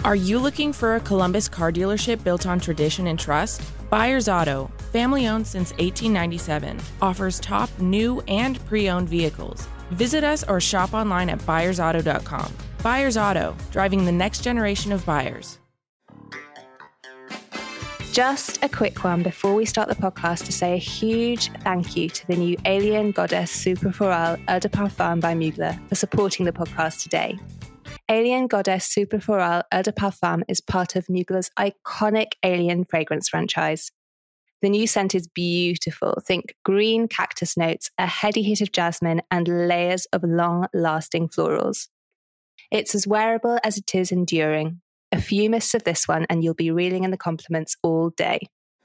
Are you looking for a Columbus car dealership built on tradition and trust? Byers Auto, family owned since 1897, offers top new and pre-owned vehicles. Visit us or shop online at byersauto.com. Byers Auto, driving the next generation of buyers. Just a quick one before we start the podcast to say a huge thank you to the new Alien Goddess Super Floral Eau de Parfum by Mugler for supporting the podcast today. Alien Goddess Super Floral Eau de Parfum is part of Mugler's iconic Alien fragrance franchise. The new scent is beautiful. Think green cactus notes, a heady hit of jasmine, and layers of long-lasting florals. It's as wearable as it is enduring. A few mists of this one and you'll be reeling in the compliments all day.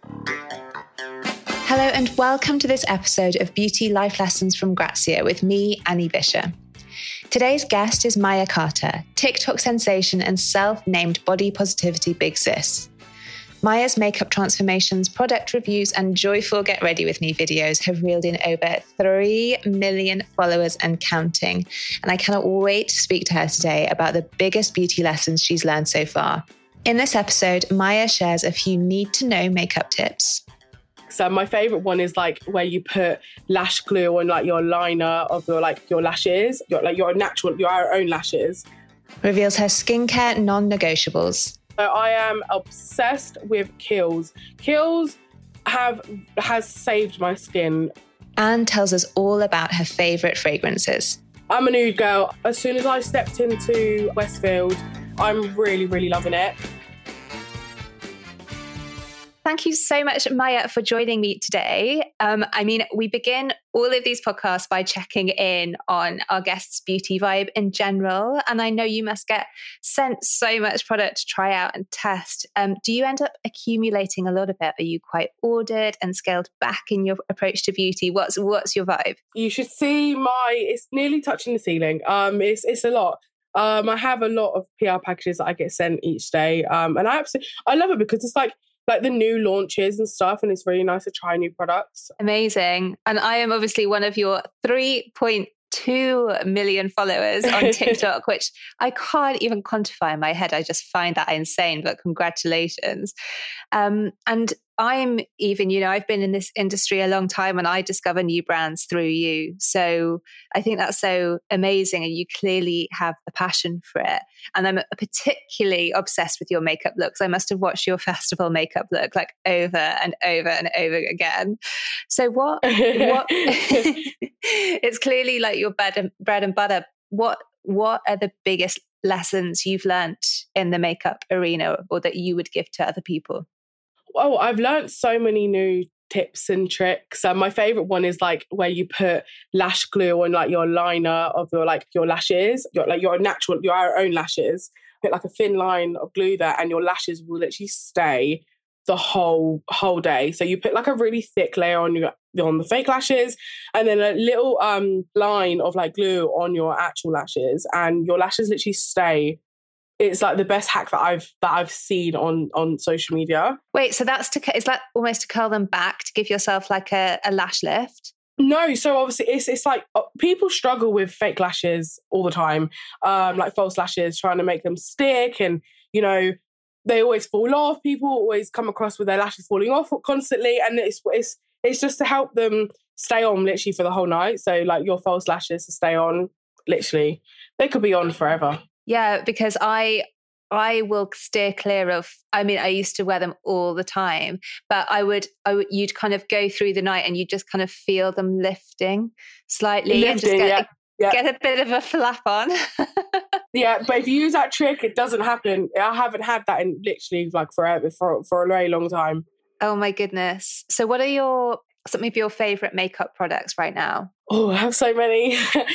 Hello and welcome to this episode of Beauty Life Lessons from Grazia with me, Annie Bisher. Today's guest is Maya Carter, TikTok sensation and self-named body positivity big sis. Maya's makeup transformations, product reviews, and joyful Get Ready With Me videos have reeled in over 3 million followers and counting. And I cannot wait to speak to her today about the biggest beauty lessons she's learned so far. In this episode, Maya shares a few need-to-know makeup tips. So my favourite one is like where you put lash glue on like your liner of your lashes, your own lashes. Reveals her skincare non-negotiables. So I am obsessed with Kiehl's. Kiehl's has saved my skin. And tells us all about her favourite fragrances. I'm a nude girl. As soon as I stepped into Westfield, I'm really, really loving it. Thank you so much, Maya, for joining me today. We begin all of these podcasts by checking in on our guests' beauty vibe in general. And I know you must get sent so much product to try out and test. Do you end up accumulating a lot of it? Are you quite ordered and scaled back in your approach to beauty? What's your vibe? You should see it's nearly touching the ceiling. It's a lot. I have a lot of PR packages that I get sent each day. And I love it because it's like the new launches and stuff, and it's really nice to try new products. Amazing. And I am obviously one of your 3.2 million followers on TikTok, which I can't even quantify in my head. I just find that insane, but congratulations. And I'm even, I've been in this industry a long time and I discover new brands through you. So I think that's so amazing. And you clearly have a passion for it. And I'm particularly obsessed with your makeup looks. I must have watched your festival makeup look like over and over and over again. So what it's clearly like your bread and butter. What are the biggest lessons you've learnt in the makeup arena or that you would give to other people? Oh, I've learned so many new tips and tricks. My favorite one is like where you put lash glue on like your liner of your lashes, your own lashes. Put like a thin line of glue there, and your lashes will literally stay the whole day. So you put like a really thick layer on the fake lashes, and then a little line of like glue on your actual lashes, and your lashes literally stay. It's like the best hack that I've seen on social media. Wait, so is that almost to curl them back to give yourself like a lash lift? No, so obviously it's like people struggle with fake lashes all the time, like false lashes, trying to make them stick, and they always fall off. People always come across with their lashes falling off constantly, and it's just to help them stay on literally for the whole night. So like your false lashes to stay on, literally, they could be on forever. Yeah, because I will steer clear of, I used to wear them all the time, but you'd kind of go through the night and you just kind of feel them lifting slightly and just get a bit of a flap on. Yeah, but if you use that trick, it doesn't happen. I haven't had that in literally like forever, for a very long time. Oh my goodness. So what are some of your favourite makeup products right now? Oh, I have so many.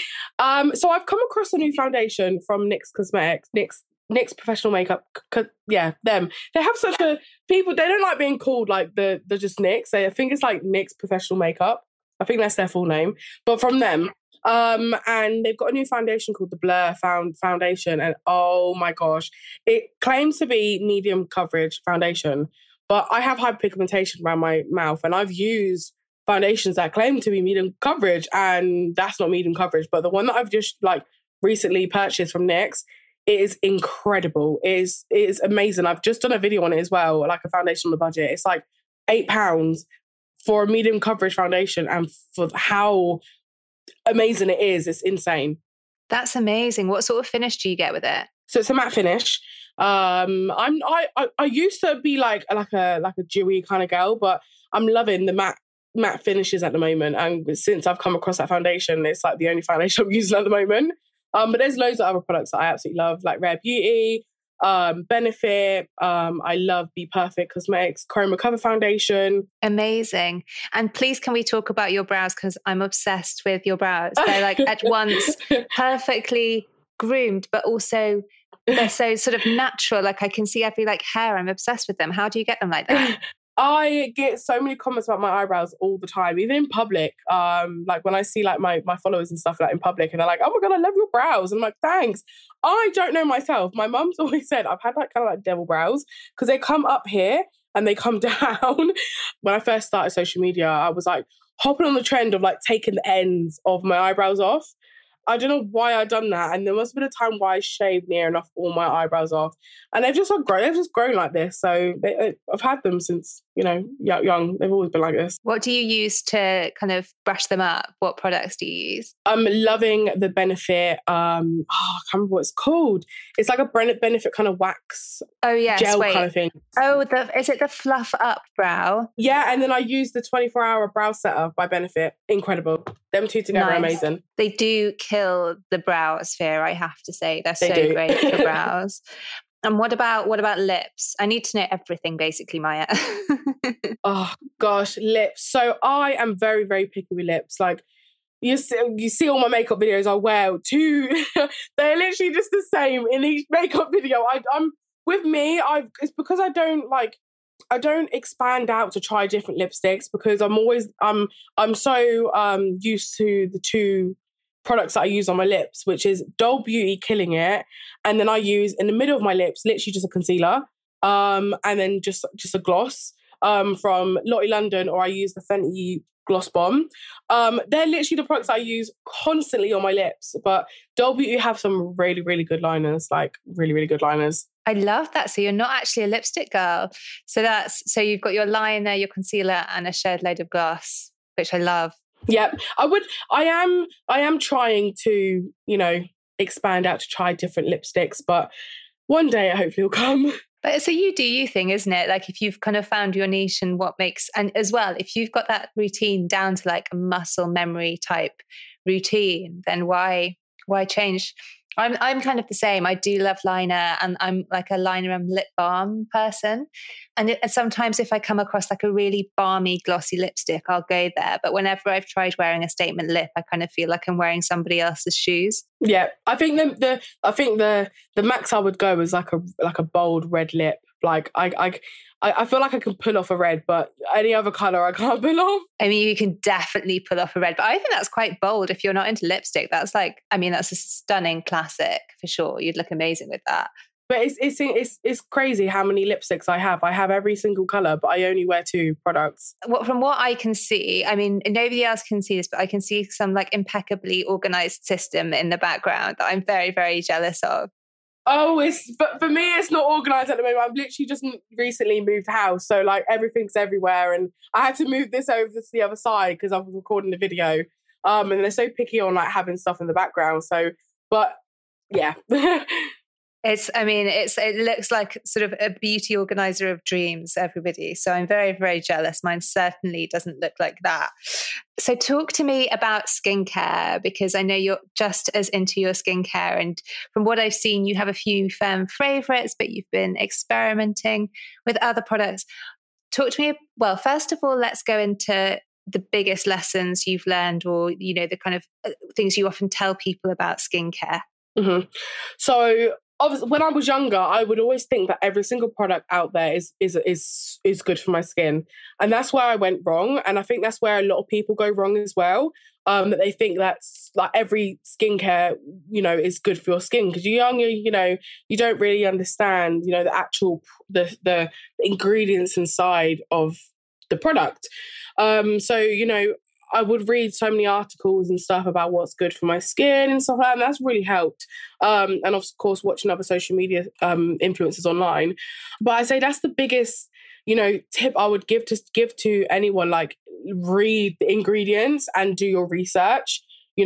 So I've come across a new foundation from NYX Cosmetics, NYX Professional Makeup. Yeah, them. They have such they don't like being called like the just NYX. I think it's like NYX Professional Makeup. I think that's their full name. But from them. And they've got a new foundation called the Blur Foundation. And oh my gosh, it claims to be medium coverage foundation. But I have hyperpigmentation around my mouth, and I've used foundations that claim to be medium coverage, and that's not medium coverage. But the one that I've just like recently purchased from NYX It is incredible. It is amazing. I've just done a video on it as well, like a foundation on the budget. It's like £8 for a medium coverage foundation, and for how amazing it is, it's insane. That's amazing. What sort of finish do you get with it? So it's a matte finish. I used to be like a dewy kind of girl, but I'm loving the matte finishes at the moment. And since I've come across that foundation, it's like the only foundation I'm using at the moment. But there's loads of other products that I absolutely love, like Rare Beauty, Benefit. I love Be Perfect Cosmetics Chroma Cover Foundation. Amazing. And please, can we talk about your brows? Because I'm obsessed with your brows. They're like at once perfectly groomed, but also they're so sort of natural. Like I can see every like hair. I'm obsessed with them. How do you get them like that? I get so many comments about my eyebrows all the time, even in public. Like when I see like my followers and stuff like in public, and they're like, "Oh my God, I love your brows." And I'm like, "Thanks." I don't know myself. My mum's always said I've had like kind of like devil brows because they come up here and they come down. When I first started social media, I was like hopping on the trend of like taking the ends of my eyebrows off. I don't know why I'd done that. And there must have been a time where I shaved near enough all my eyebrows off. And they've just grown like this. So I've had them since, young. They've always been like this. What do you use to kind of brush them up? What products do you use? I'm loving the Benefit. I can't remember what it's called. It's like a Benefit kind of wax gel kind of thing. Oh, is it the Fluff Up Brow? Yeah, and then I use the 24-hour brow setter by Benefit. Incredible. Them two together are amazing. They do kill the brow sphere, I have to say. They're so great for brows. And what about lips? I need to know everything, basically, Maya. Oh gosh, lips. So I am very, very picky with lips. Like you see all my makeup videos I wear too. They're literally just the same in each makeup video. It's because I don't expand out to try different lipsticks, because I'm so used to the two products that I use on my lips, which is Doll Beauty Killing It, and then I use in the middle of my lips literally just a concealer, and then just a gloss from Lottie London, or I use the Fenty Gloss Bomb. They're literally the products I use constantly on my lips. But Doll Beauty have some really, really good liners, like really, really good liners. I love that. So you're not actually a lipstick girl. So you've got your liner, your concealer, and a shared load of gloss, which I love. Yeah, I am trying to, expand out to try different lipsticks, but one day hopefully will come. But it's a you do you thing, isn't it? Like if you've kind of found your niche and and as well, if you've got that routine down to like a muscle memory type routine, then why change? I'm kind of the same. I do love liner, and I'm like a liner and lip balm person. And sometimes if I come across like a really balmy, glossy lipstick, I'll go there. But whenever I've tried wearing a statement lip, I kind of feel like I'm wearing somebody else's shoes. Yeah, I think the max I would go is like a bold red lip. Like I feel like I can pull off a red, but any other colour I can't pull off. I mean, you can definitely pull off a red, but I think that's quite bold if you're not into lipstick. That's that's a stunning classic for sure. You'd look amazing with that. But it's crazy how many lipsticks I have. I have every single colour, but I only wear 2 products. From what I can see, I mean, nobody else can see this, but I can see some like impeccably organised system in the background that I'm very, very jealous of. Oh, but for me, it's not organised at the moment. I've literally just recently moved house, so like everything's everywhere, and I had to move this over to the other side because I was recording the video. And they're so picky on like having stuff in the background. So, but yeah. It looks like sort of a beauty organizer of dreams, everybody. So I'm very, very jealous. Mine certainly doesn't look like that. So talk to me about skincare, because I know you're just as into your skincare. And from what I've seen, you have a few firm favorites, but you've been experimenting with other products. Talk to me. Well, first of all, let's go into the biggest lessons you've learned, or, the kind of things you often tell people about skincare. Mm-hmm. So, obviously, when I was younger, I would always think that every single product out there is good for my skin, and that's where I went wrong. And I think that's where a lot of people go wrong as well. That they think that's like every skincare, is good for your skin, because you're younger. You don't really understand, the actual the ingredients inside of the product. So I would read so many articles and stuff about what's good for my skin and stuff like that. And that's really helped. And of course, watching other social media influencers online. But I say that's the biggest, tip I would give to anyone. Like, read the ingredients and do your research.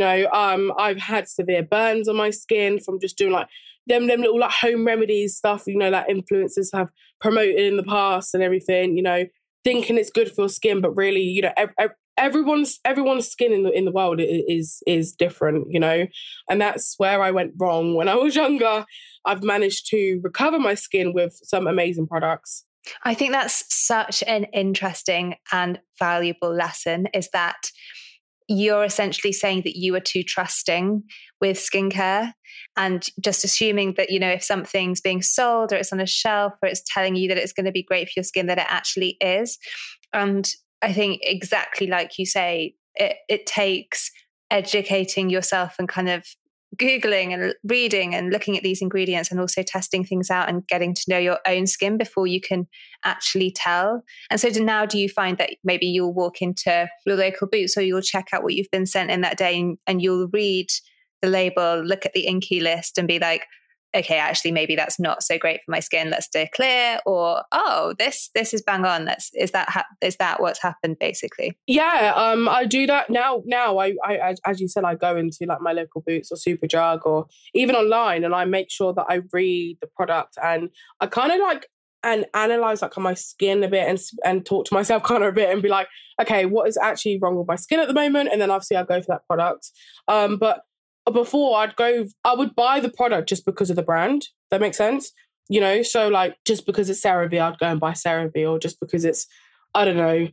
I've had severe burns on my skin from just doing like them little like home remedies stuff, that influencers have promoted in the past and everything, thinking it's good for your skin, but really, everyone's skin in the world is different, and that's where I went wrong when I was younger. I've managed to recover my skin with some amazing products. I think that's such an interesting and valuable lesson, is that you're essentially saying that you are too trusting with skincare and just assuming that, if something's being sold or it's on a shelf or it's telling you that it's going to be great for your skin, that it actually is. And I think exactly like you say, it takes educating yourself and kind of Googling and reading and looking at these ingredients and also testing things out and getting to know your own skin before you can actually tell. And so now do you find that maybe you'll walk into your local Boots or you'll check out what you've been sent in that day and you'll read the label, look at the INCI list and be like, okay, actually, maybe that's not so great for my skin. Let's steer clear. Or, oh, this is bang on. Is that what's happened, basically? Yeah, I do that now. I as you said, I go into like my local Boots or Superdrug or even online, and I make sure that I read the product and I kind of like and analyze like my skin a bit and talk to myself kind of a bit and be like, okay, what is actually wrong with my skin at the moment? And then obviously I go for that product. But before I would buy the product just because of the brand. That makes sense? So like just because it's CeraVe, I'd go and buy CeraVe, or just because it's, I don't know,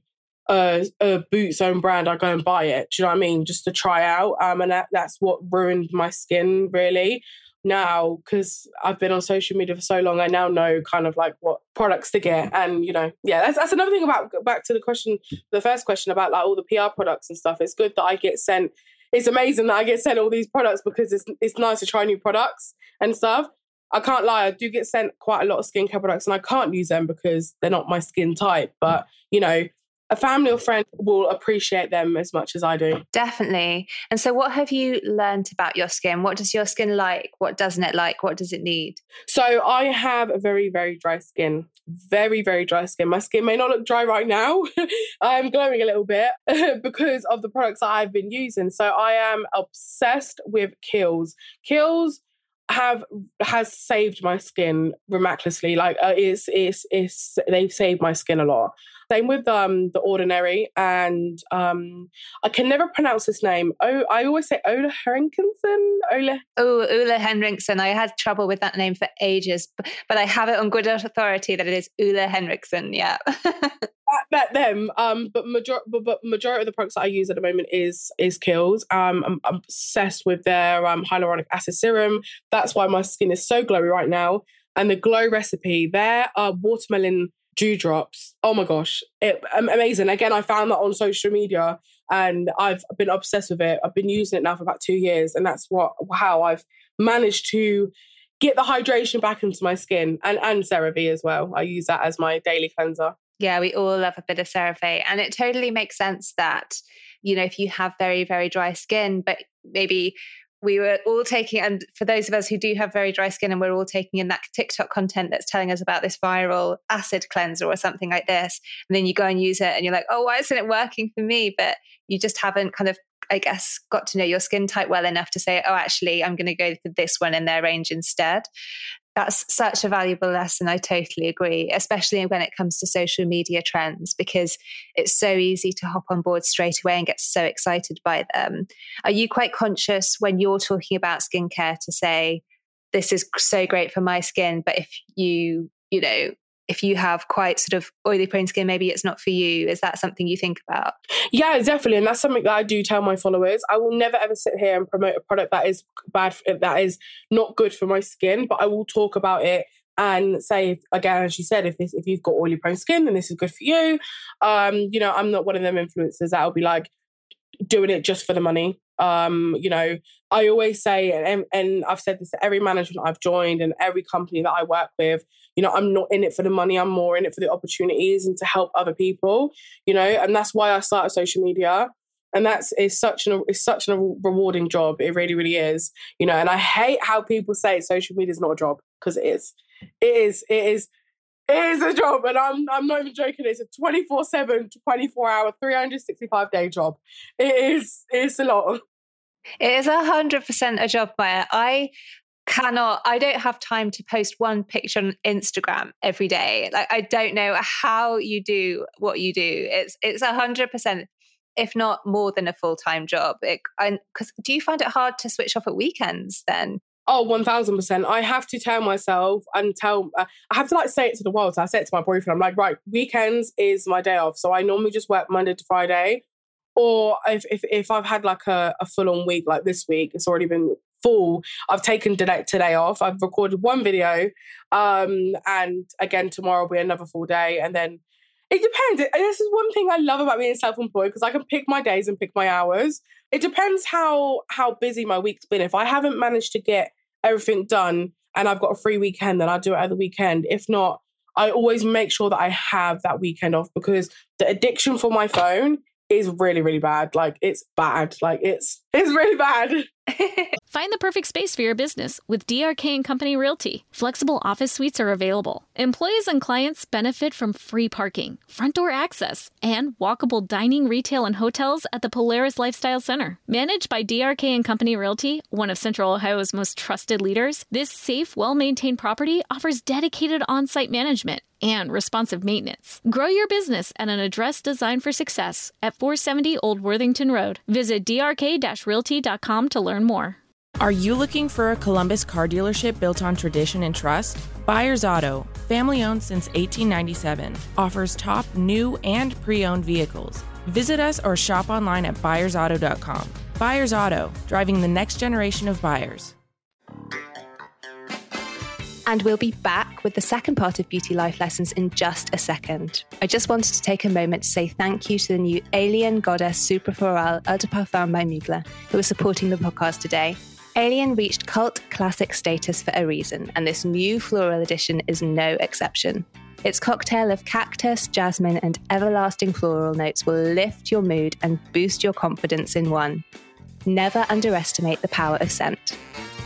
a Boots own brand, I'd go and buy it. Do you know what I mean? Just to try out. And that's what ruined my skin really. Now, because I've been on social media for so long, I now know kind of like what products to get. And, that's another thing about, back to the first question about like all the PR products and stuff. It's good that I get sent. It's amazing that I get sent all these products because it's nice to try new products and stuff. I can't lie, I do get sent quite a lot of skincare products and I can't use them because they're not my skin type. But, a family or friend will appreciate them as much as I do. Definitely. And so what have you learned about your skin? What does your skin like? What doesn't it like? What does it need? So I have a very, very dry skin. Very, very dry skin. My skin may not look dry right now. I'm glowing a little bit because of the products that I've been using. So I am obsessed with Kiehl's. Kiehl's has saved my skin miraculously. Like they've saved my skin a lot. Same with The Ordinary, and I can never pronounce his name. I always say Ole Henriksen. Ole Henriksen. I had trouble with that name for ages, but I have it on good authority that it is Ole Henriksen. Yeah. Them. But majority of the products that I use at the moment is Kiehl's. I'm obsessed with their hyaluronic acid serum. That's why my skin is so glowy right now. And the glow recipe, their watermelon dewdrops. Oh my gosh, amazing. Again, I found that on social media and I've been obsessed with it. I've been using it now for about 2 years, and that's how I've managed to get the hydration back into my skin, and CeraVe as well. I use that as my daily cleanser. Yeah, we all love a bit of CeraVe, and it totally makes sense that, if you have very, very dry skin, but maybe we were all taking, and for those of us who do have very dry skin and we're all taking in that TikTok content that's telling us about this viral acid cleanser or something like this, and then you go and use it and you're like, oh, why isn't it working for me? But you just haven't kind of, I guess, got to know your skin type well enough to say, oh, actually, I'm going to go for this one in their range instead. That's such a valuable lesson. I totally agree, especially when it comes to social media trends, because it's so easy to hop on board straight away and get so excited by them. Are you quite conscious when you're talking about skincare to say, this is so great for my skin, but if if you have quite sort of oily prone skin, maybe it's not for you? Is that something you think about? Yeah, definitely. And that's something that I do tell my followers. I will never ever sit here and promote a product that is bad, that is not good for my skin, but I will talk about it and say, again, as you said, if you've got oily prone skin, then this is good for you. I'm not one of them influencers that will be like doing it just for the money. I always say, and I've said this to every management I've joined and every company that I work with, I'm not in it for the money. I'm more in it for the opportunities and to help other people, and that's why I started social media. And it's such a rewarding job. It really, really is. You know, and I hate how people say social media is not a job, because it is. It is a job, and I'm not even joking. It's a 24/7, 24-hour, 365-day job. It's a lot. It is 100% a job, Maya. I don't have time to post one picture on Instagram every day. Like, I don't know how you do what you do. It's 100%, if not more than a full-time job. Because do you find it hard to switch off at weekends then? Oh, 1000%. I have to tell myself and I have to say it to the world. So I say it to my boyfriend. I'm like, right, weekends is my day off. So I normally just work Monday to Friday. Or if I've had like a full-on week, like this week, it's already been full. I've taken today off. I've recorded one video. And again, tomorrow will be another full day. And then it depends. This is one thing I love about being self-employed, because I can pick my days and pick my hours. It depends how busy my week's been. If I haven't managed to get everything done and I've got a free weekend, then I'll do it at the weekend. If not, I always make sure that I have that weekend off, because the addiction for my phone is really, really bad. Like, it's bad. Like, it's really bad. Find the perfect space for your business with DRK & Company Realty. Flexible office suites are available. Employees and clients benefit from free parking, front door access, and walkable dining, retail, and hotels at the Polaris Lifestyle Center. Managed by DRK & Company Realty, one of Central Ohio's most trusted leaders, this safe, well-maintained property offers dedicated on-site management and responsive maintenance. Grow your business at an address designed for success at 470 Old Worthington Road. Visit drk-realty.com to learn more. Are you looking for a Columbus car dealership built on tradition and trust? Byers Auto, family owned since 1897, offers top new and pre-owned vehicles. Visit us or shop online at byersauto.com. Byers Auto, driving the next generation of buyers. And we'll be back with the second part of Beauty Life Lessons in just a second. I just wanted to take a moment to say thank you to the new Alien Goddess Super Floral Eau de Parfum by Mugler, who is supporting the podcast today. Alien reached cult classic status for a reason, and this new floral edition is no exception. Its cocktail of cactus, jasmine, and everlasting floral notes will lift your mood and boost your confidence in one. Never underestimate the power of scent.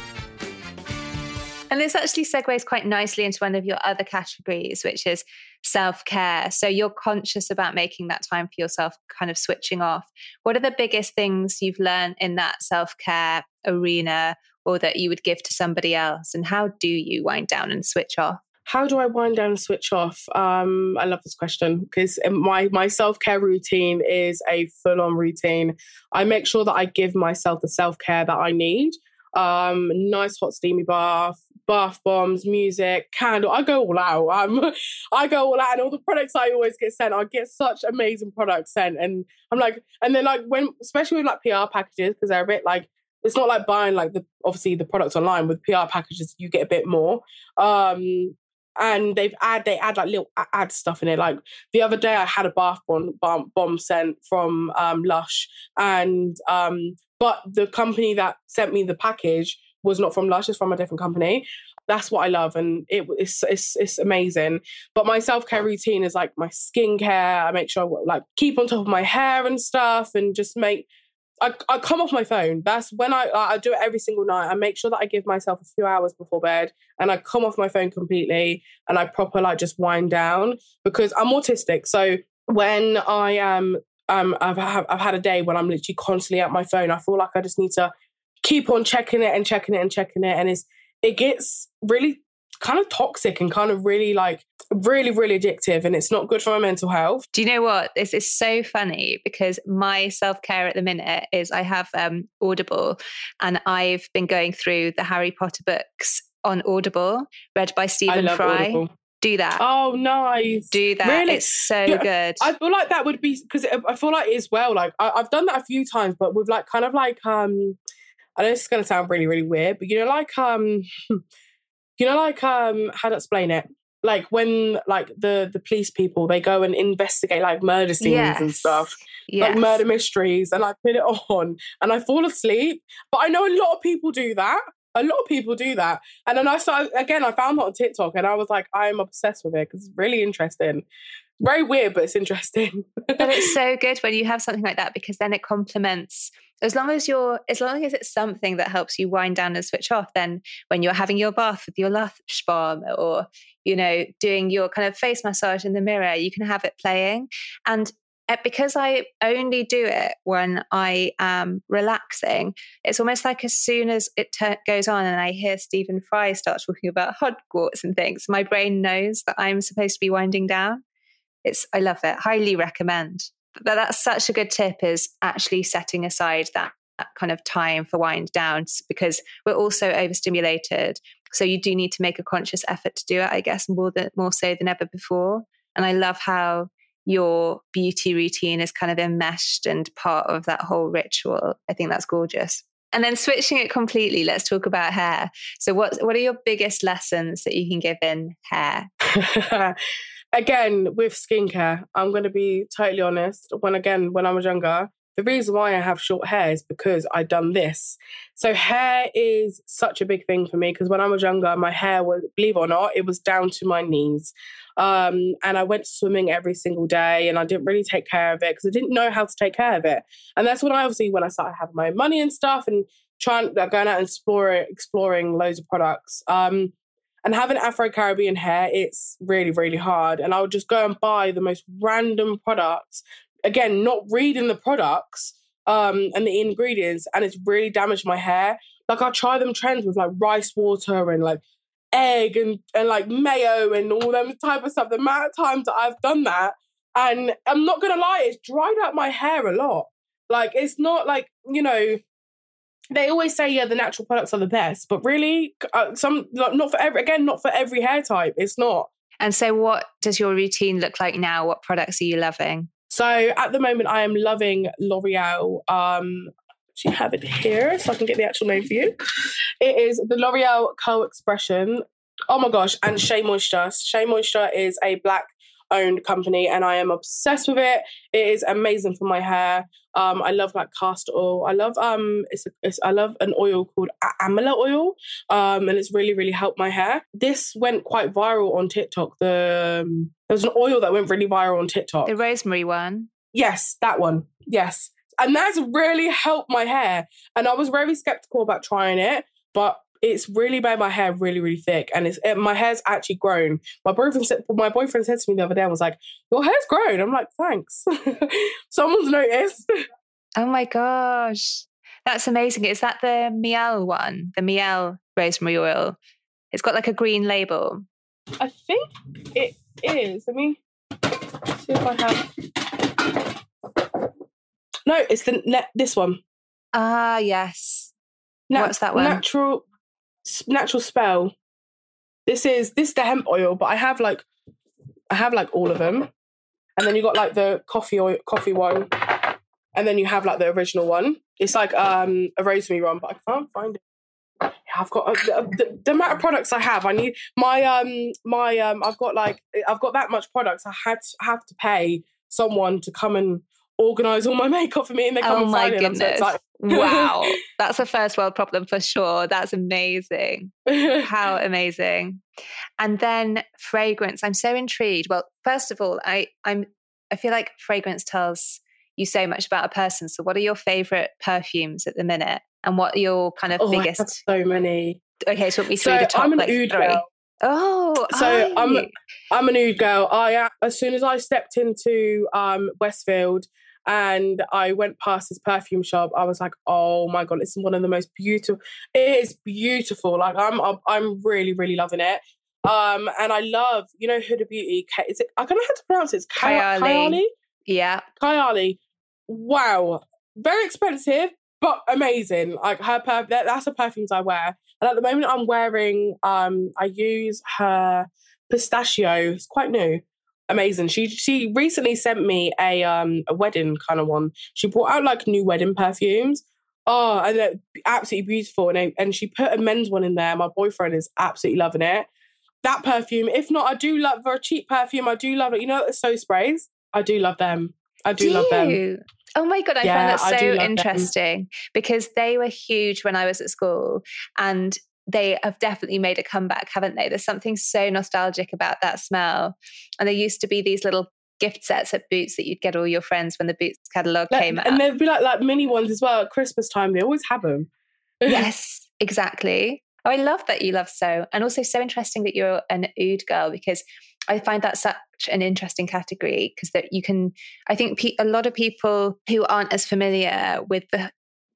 And this actually segues quite nicely into one of your other categories, which is self-care. So you're conscious about making that time for yourself, kind of switching off. What are the biggest things you've learned in that self-care arena, or that you would give to somebody else? And how do you wind down and switch off? How do I wind down and switch off? I love this question, because my self-care routine is a full-on routine. I make sure that I give myself the self-care that I need. Nice hot steamy bath bombs, music, candle. I go all out. I go all out, and all the products I always get sent, I get such amazing products sent, and I'm like, and then like when, especially with like PR packages, because they're a bit like, it's not like buying like obviously the products online. With PR packages, you get a bit more. And they add like little ad stuff in it. Like the other day, I had a bath bomb sent from Lush, and but the company that sent me the package was not from Lush; it's from a different company. That's what I love, and it's amazing. But my self-care routine is like my skincare. I make sure I like keep on top of my hair and stuff, and just I come off my phone. That's when I do it every single night. I make sure that I give myself a few hours before bed, and I come off my phone completely, and I proper like just wind down, because I'm autistic. So when I am, I've had a day when I'm literally constantly at my phone. I feel like I just need to keep on checking it, and it gets really kind of toxic and kind of really like really, really addictive, and it's not good for my mental health. Do you know what? This is so funny, because my self-care at the minute is I have Audible, and I've been going through the Harry Potter books on Audible, read by Stephen Fry. Audible. Do that. Oh, nice. Do that. Really? It's so good. I feel like that would be, because I feel like it as well. Like I've done that a few times, but with like kind of like I know this is going to sound really, really weird, but like how to explain it? Like when like the police people, they go and investigate like murder scenes and stuff, like murder mysteries, and I put it on and I fall asleep. But I know a lot of people do that. And then I found that on TikTok, and I was like, I'm obsessed with it because it's really interesting. Very weird, but it's interesting. But it's so good when you have something like that, because then it complements, as long as it's something that helps you wind down and switch off, then when you're having your bath with your Lush balm, or, you know, doing your kind of face massage in the mirror, you can have it playing. And because I only do it when I am relaxing, it's almost like as soon as it goes on and I hear Stephen Fry start talking about Hogwarts and things, my brain knows that I'm supposed to be winding down. I love it. Highly recommend. But that's such a good tip, is actually setting aside that kind of time for wind down, because we're also overstimulated. So you do need to make a conscious effort to do it, I guess, more so than ever before. And I love how your beauty routine is kind of enmeshed and part of that whole ritual. I think that's gorgeous. And then switching it completely, let's talk about hair. So what are your biggest lessons that you can give in hair? Again, with skincare, I'm going to be totally honest. When I was younger, the reason why I have short hair is because I done this. So hair is such a big thing for me, because when I was younger, my hair was, believe it or not, it was down to my knees. And I went swimming every single day, and I didn't really take care of it because I didn't know how to take care of it. And that's when I started having my own money and stuff, and going out and exploring loads of products. And having Afro-Caribbean hair, it's really, really hard. And I would just go and buy the most random products. Again, not reading the products and the ingredients, and it's really damaged my hair. Like, I try them trends with like rice water and like egg and like mayo and all them type of stuff. The amount of times that I've done that, and I'm not going to lie, it's dried out my hair a lot. Like, it's not like, you know, they always say, yeah, the natural products are the best, but really, not for every hair type. It's not. And so what does your routine look like now? What products are you loving? So at the moment, I am loving L'Oreal. Actually have it here so I can get the actual name for you. It is the L'Oreal Co-Expression. Oh my gosh, and Shea Moisture. Shea Moisture is a Black-owned company, and I am obsessed with it. It is amazing for my hair. I love like castor oil. I love I love an oil called Amla oil, and it's really, really helped my hair. This went quite viral on TikTok. There was an oil that went really viral on TikTok. The rosemary one. Yes, that one. Yes, and that's really helped my hair. And I was very skeptical about trying it, but it's really made my hair really, really thick, and my hair's actually grown. My boyfriend said to me the other day, and was like, "Your hair's grown." I'm like, "Thanks." Someone's noticed. Oh my gosh, that's amazing! Is that the Miel one? The Miel rosemary oil? It's got like a green label. I think it is. Let me see if I have. No, it's this one. Ah, yes. What's that one? Natural Spell. This is the hemp oil, but I have like all of them. And then you got like the coffee one, and then you have like the original one. It's like a rosemary one, but I can't find it. Yeah, I've got the amount of products I have. I need I've got that much products. I have to pay someone to come and organise all my makeup for me, and they come and find it. Oh my goodness! Wow, that's a first world problem for sure. That's amazing. How amazing! And then fragrance. I'm so intrigued. Well, first of all, I feel like fragrance tells you so much about a person. So, what are your favourite perfumes at the minute? And what are your kind of biggest? I have so many. Okay, so walk me through the top. I'm an oud girl. Oh, so I'm an oud girl. As soon as I stepped into Westfield and I went past this perfume shop, I was like, oh my God, it's one of the most beautiful. It is beautiful. Like I'm really, really loving it. And I love, Huda Beauty. Is it? I don't know how to pronounce it. It's Kayali. Yeah, Kayali. Wow, very expensive, but amazing. Like that's the perfumes I wear. And at the moment, I'm wearing. I use her pistachio. It's quite new. Amazing. She recently sent me a wedding kind of one. She brought out like new wedding perfumes. Oh, and they're absolutely beautiful. And she put a men's one in there. My boyfriend is absolutely loving it. That perfume. If not, I do love for a cheap perfume. I do love it. The So Sprays. I do love them. I do love them. Oh my God, I find that so interesting because they were huge when I was at school, and they have definitely made a comeback, haven't they? There's something so nostalgic about that smell. And there used to be these little gift sets at Boots that you'd get all your friends when the Boots catalogue came out. And there'd be like mini ones as well at Christmas time. They always have them. Yes, exactly. Oh, I love that you love So. And also so interesting that you're an oud girl, because I find that such an interesting category, because that you can, I think a lot of people who aren't as familiar with the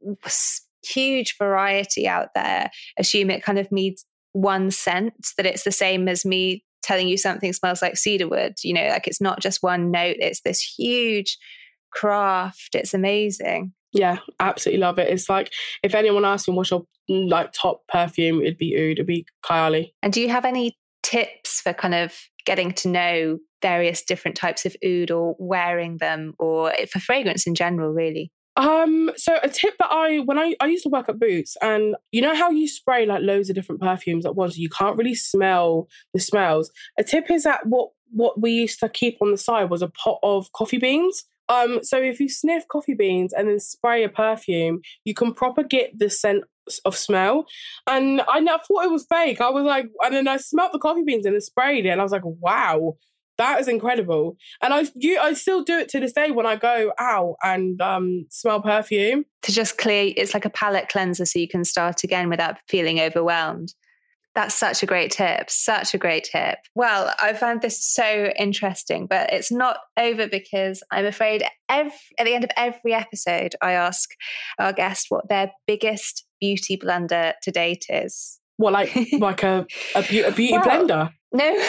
huge variety out there assume it kind of means one scent, that it's the same as me telling you something smells like cedarwood, you know, like it's not just one note, it's this huge craft. It's amazing. Yeah, absolutely love it. It's like, if anyone asks me what's your like top perfume, it'd be oud, it'd be Kayali. And do you have any tips for kind of getting to know various different types of oud, or wearing them, or for fragrance in general, really? So a tip that I used to work at Boots, and you know how you spray like loads of different perfumes at once, you can't really smell the smells. A tip is that what we used to keep on the side was a pot of coffee beans. So if you sniff coffee beans and then spray a perfume, you can proper get the scent of smell. And I thought it was fake. I was like, and then I smelled the coffee beans and then sprayed it, and I was like, wow, that is incredible. And I still do it to this day when I go out and smell perfume. To just clear, it's like a palate cleanser, so you can start again without feeling overwhelmed. That's such a great tip. Such a great tip. Well, I found this so interesting, but it's not over, because I'm afraid at the end of every episode, I ask our guest what their biggest beauty blunder to date is. What, like a beauty blender? No.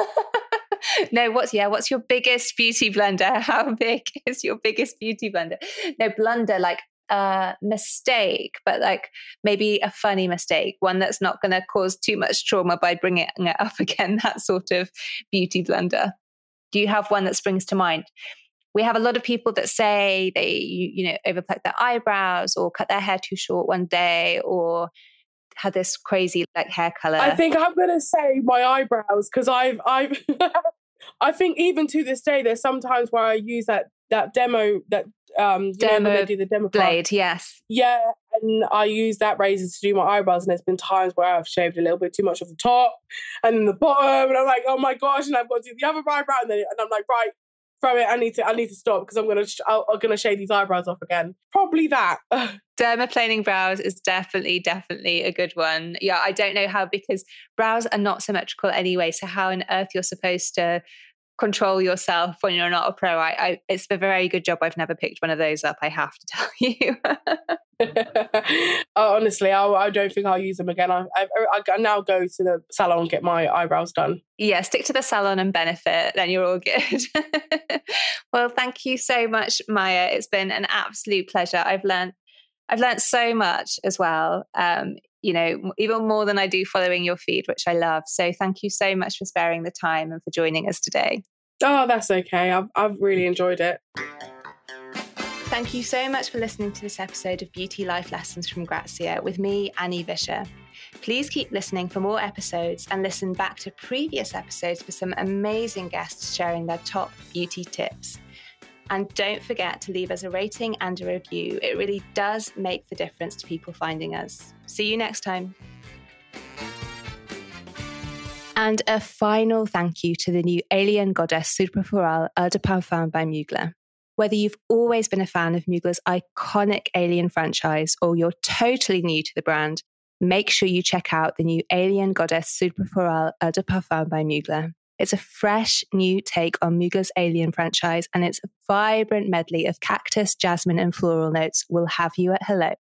No, what's your biggest beauty blunder? How big is your biggest beauty blunder? No, blunder, like mistake, but like maybe a funny mistake, one that's not going to cause too much trauma by bringing it up again, that sort of beauty blunder. Do you have one that springs to mind? We have a lot of people that say they, overpluck their eyebrows, or cut their hair too short one day, or had this crazy like hair color. I think I'm going to say my eyebrows, because I've I think even to this day, there's sometimes where I use that demo, that they do the demo blade, yes. Yeah, and I use that razor to do my eyebrows, and there's been times where I've shaved a little bit too much of the top and then the bottom, and I'm like, oh my gosh, and I've got to do the other eyebrow, and I'm like, right, throw it, I need to stop, because I'm gonna shave these eyebrows off again. Probably that. Dermaplaning brows is definitely a good one. Yeah, I don't know how, because brows are not symmetrical anyway, so how on earth you're supposed to control yourself when you're not a pro? It's a very good job I've never picked one of those up, I have to tell you. Honestly, I don't think I'll use them again. I now go to the salon and get my eyebrows done. Yeah, stick to the salon and Benefit, then you're all good. Well, thank you so much, Maya. It's been an absolute pleasure. I've learned so much as well. Even more than I do following your feed, which I love. So thank you so much for sparing the time and for joining us today. Oh, that's okay. I've really enjoyed it. Thank you so much for listening to this episode of Beauty Life Lessons from Grazia with me, Annie Vischer. Please keep listening for more episodes, and listen back to previous episodes for some amazing guests sharing their top beauty tips. And don't forget to leave us a rating and a review. It really does make the difference to people finding us. See you next time. And a final thank you to the new Alien Goddess Super Floral Eau de Parfum by Mugler. Whether you've always been a fan of Mugler's iconic Alien franchise, or you're totally new to the brand, make sure you check out the new Alien Goddess Super Floral Eau de Parfum by Mugler. It's a fresh new take on Mugler's Alien franchise, and its vibrant medley of cactus, jasmine and floral notes will have you at hello.